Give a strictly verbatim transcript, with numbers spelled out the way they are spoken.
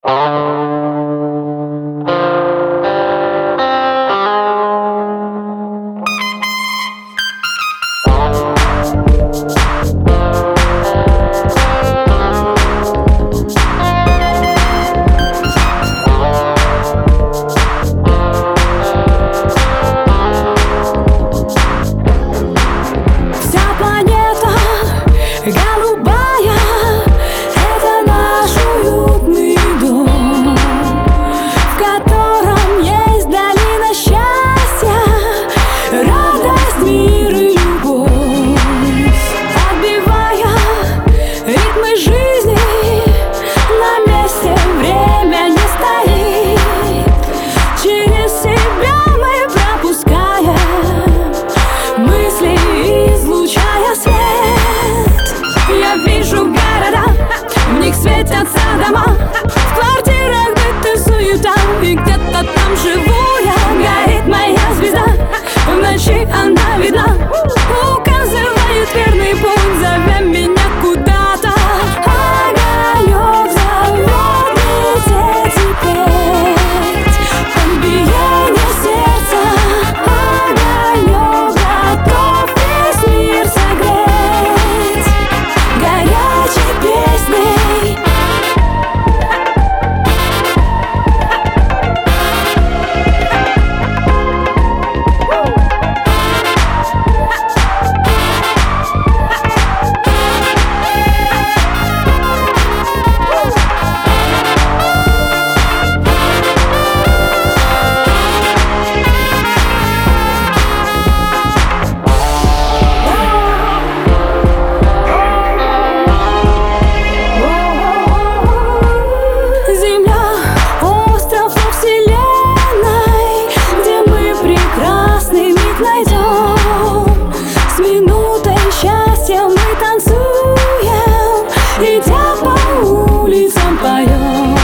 Голубая, это наш уютный дом, в котором есть долина счастья, радость, мир и любовь. Отбивая ритмы жизни, на месте время не стоит. Через себя мы пропускаем мысли, излучая свет. Я вижу города, в них светятся дома, в квартирах быт и суета, и где-то там живу я. Горит моя звезда, в ночи она видна, указывает верный путь, зовя меня куда-то. Огонек зовет лететь и петь, от биения сердца. Огонек готов весь мир согреть горячей песней. С минутой счастья мы танцуем, идя по улицам поем.